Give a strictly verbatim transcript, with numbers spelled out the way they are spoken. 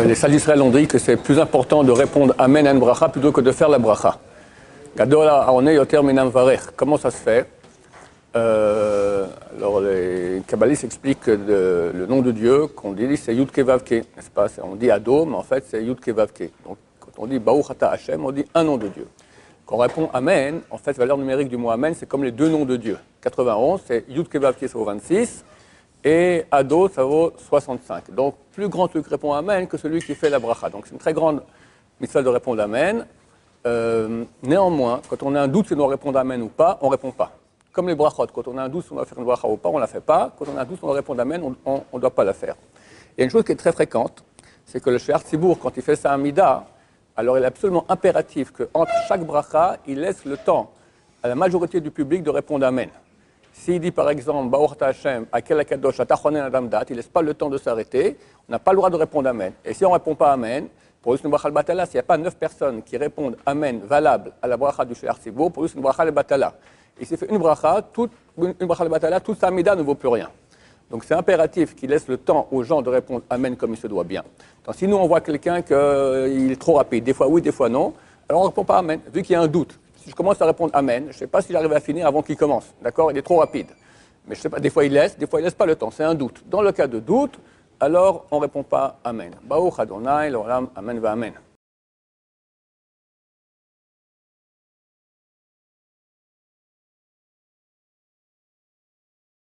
les sages d'Israël ont dit que c'est plus important de répondre Amen à une bracha plutôt que de faire la bracha. Gadol ha'oneh yoter min ha'mevarech. Comment ça se fait? euh, Alors les kabbalistes expliquent que de, le nom de Dieu qu'on dit c'est Yud Ke Vav Ke, n'est-ce pas? On dit Ado, mais en fait c'est Yud Ke Vav Ke. Donc quand on dit Baruch Ata Hashem, on dit un nom de Dieu. Quand on répond Amen, en fait la valeur numérique du mot Amen, c'est comme les deux noms de Dieu. quatre-vingt-onze, c'est Yud Ke Vav Ke, ça vaut vingt-six. Et Ado, ça vaut soixante-cinq. Donc, plus grand celui qui répond Amen que celui qui fait la bracha. Donc, c'est une très grande mitzvah de répondre Amen. Euh, néanmoins, quand on a un doute si on doit répondre Amen ou pas, on ne répond pas. Comme les brachot, quand on a un doute si on doit faire une bracha ou pas, on ne la fait pas. Quand on a un doute si on doit répondre Amen, on ne doit pas la faire. Il y a une chose qui est très fréquente, c'est que le Shear Tzibour, quand il fait sa Amida, alors il est absolument impératif qu'entre chaque bracha, il laisse le temps à la majorité du public de répondre Amen. S'il dit par exemple, Baruch Ata Hashem, Akel Akadosh, Atachonen Adam Dat, il ne laisse pas le temps de s'arrêter, on n'a pas le droit de répondre Amen. Et si on ne répond pas Amen, pour une bracha al-Batala, s'il n'y a pas neuf personnes qui répondent Amen valable à la bracha du Shear Tzibour, pour une bracha al-Batala. Et s'il fait une bracha, toute, une, une bracha al-Batala, toute sa mida ne vaut plus rien. Donc c'est impératif qu'il laisse le temps aux gens de répondre Amen comme il se doit bien. Donc, si nous on voit quelqu'un qu'il est trop rapide, des fois oui, des fois non, alors on ne répond pas Amen, vu qu'il y a un doute. Si je commence à répondre Amen, je ne sais pas si j'arrive à finir avant qu'il commence. D'accord? Il est trop rapide. Mais je sais pas, des fois il laisse, des fois il ne laisse pas le temps. C'est un doute. Dans le cas de doute, alors on ne répond pas Amen. Baruch Adonai, l'olam, Amen va Amen.